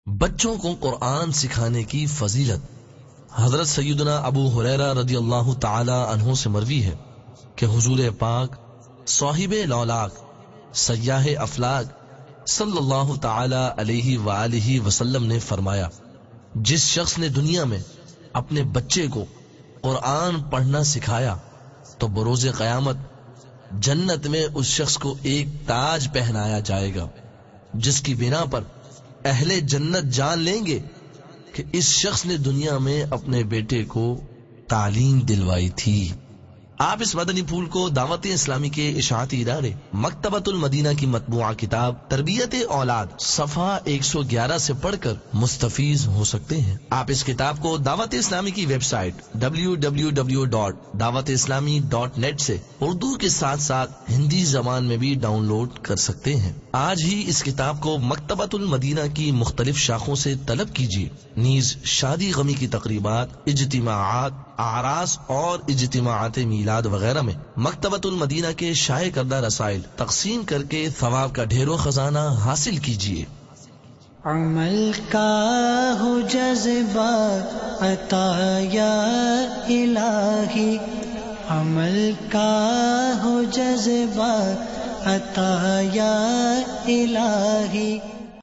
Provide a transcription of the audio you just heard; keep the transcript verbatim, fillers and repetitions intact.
بچوں کو قرآن سکھانے کی فضیلت۔ حضرت سیدنا ابو ہریرہ رضی اللہ تعالی عنہ سے مروی ہے کہ حضور پاک صاحب لولاک سیاح افلاک صلی اللہ تعالی علیہ وآلہ وسلم نے فرمایا، جس شخص نے دنیا میں اپنے بچے کو قرآن پڑھنا سکھایا تو بروز قیامت جنت میں اس شخص کو ایک تاج پہنایا جائے گا، جس کی بنا پر اہل جنت جان لیں گے کہ اس شخص نے دنیا میں اپنے بیٹے کو تعلیم دلوائی تھی۔ آپ اس مدنی پھول کو دعوت اسلامی کے اشاعتی ادارے مکتبۃ المدینہ کی مطبوعہ کتاب تربیت اولاد صفحہ ایک سو گیارہ سے پڑھ کر مستفیض ہو سکتے ہیں۔ آپ اس کتاب کو دعوت اسلامی کی website W W W dot Dawat Islami dot net سے اردو کے ساتھ ساتھ ہندی زبان میں بھی ڈاؤن لوڈ کر سکتے ہیں۔ آج ہی اس کتاب کو مکتبۃ المدینہ کی مختلف شاخوں سے طلب کیجیے۔ نیز شادی غمی کی تقریبات، اجتماعات، اعراس اور اجتماعات میلاد وغیرہ میں مکتبۃ المدینہ کے شائع کردہ رسائل تقسیم کر کے ثواب کا ڈھیر و خزانہ حاصل کیجیے۔ عمل کا ہو جذبہ عطا یا الہی، عمل کا ہو جذبہ عطا یا الہی۔